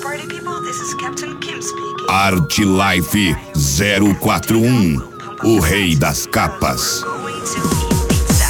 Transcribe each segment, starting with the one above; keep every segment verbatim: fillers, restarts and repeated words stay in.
party people, this is Captain Kim speaking. Art Life zero quatro um, o rei das capas. Going to eat pizza.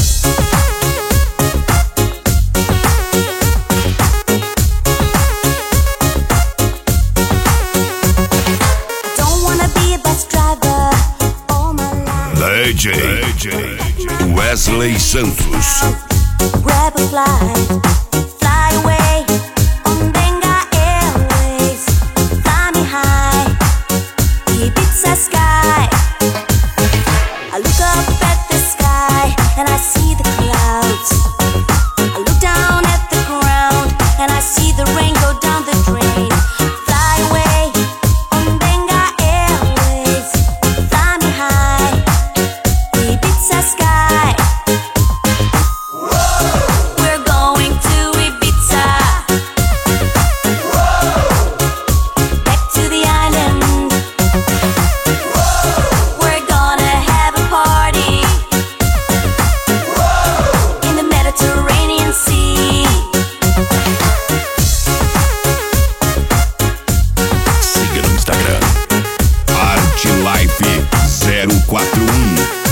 Don't wanna be a bus driver all my life. D J, D J Wesley Santos. Grab a flight, fly away on Benga Airways. Fly me high, Ibiza sky. I look up at the sky and I see the clouds. I look down at the ground and I see the rain go down the drain. Fly away on Benga Airways. Fly me high, Ibiza sky. We're going to Ibiza. Back to the island. We're gonna have a party in the Mediterranean Sea. Siga no Instagram, Art Life zero quatro um.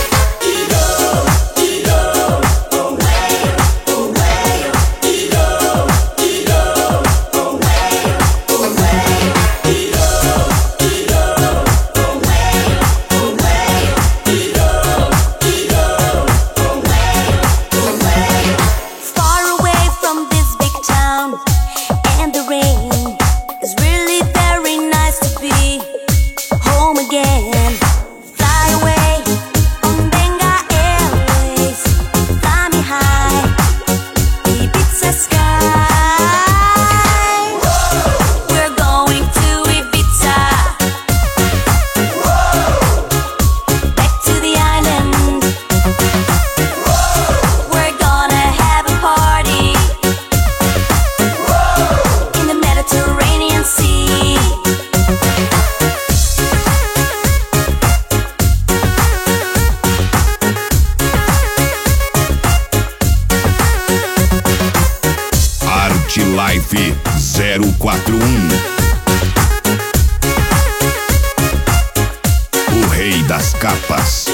Far away from this big town and the rain. It's really very nice to be home again. Fly away on Benga Airways. Fly me high, Ibiza sky. We're going to Ibiza. Back to the island. We're gonna have a party in the Mediterranean Sea. Art Life zero quatro um, o rei das capas.